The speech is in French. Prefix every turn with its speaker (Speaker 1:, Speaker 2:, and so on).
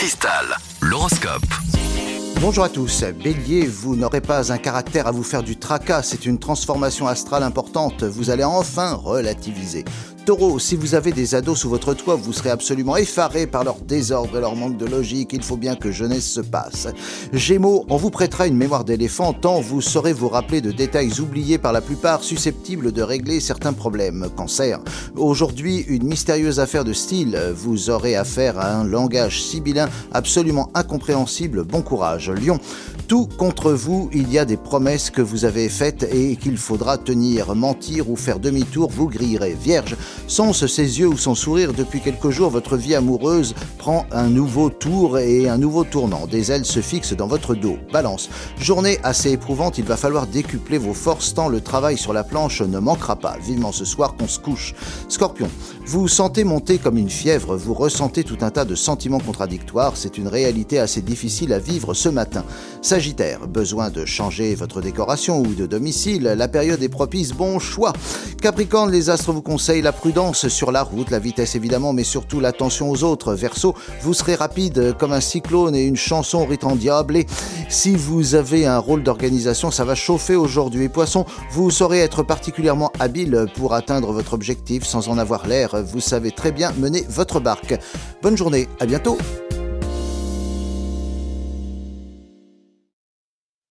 Speaker 1: Cristal, l'horoscope.
Speaker 2: Bonjour à tous, Bélier, vous n'aurez pas un caractère à vous faire du tracas, c'est une transformation astrale importante, vous allez enfin relativiser. Taureau, si vous avez des ados sous votre toit, vous serez absolument effaré par leur désordre et leur manque de logique, il faut bien que jeunesse se passe. Gémeaux, on vous prêtera une mémoire d'éléphant tant vous saurez vous rappeler de détails oubliés par la plupart susceptibles de régler certains problèmes. Cancer, aujourd'hui, une mystérieuse affaire de style, vous aurez affaire à un langage sibyllin absolument incompréhensible, bon courage. Lion, tout contre vous, il y a des promesses que vous avez faites et qu'il faudra tenir. Mentir ou faire demi-tour, vous grillerez. Vierge, sont-ce ses yeux ou son sourire, depuis quelques jours, votre vie amoureuse prend un nouveau tour et un nouveau tournant. Des ailes se fixent dans votre dos. Balance, journée assez éprouvante, il va falloir décupler vos forces tant le travail sur la planche ne manquera pas. Vivement ce soir qu'on se couche. Scorpion, vous sentez monter comme une fièvre, vous ressentez tout un tas de sentiments contradictoires, c'est une réalité assez difficile à vivre ce matin. Sagittaire, besoin de changer votre décoration ou de domicile, la période est propice, bon choix. Capricorne, les astres vous conseillent la prudence sur la route, la vitesse évidemment, mais surtout l'attention aux autres. Verseau, vous serez rapide comme un cyclone et une chanson ritandiable. Et si vous avez un rôle d'organisation, ça va chauffer aujourd'hui. Poisson, vous saurez être particulièrement habile pour atteindre votre objectif sans en avoir l'air. Vous savez très bien mener votre barque. Bonne journée, à bientôt.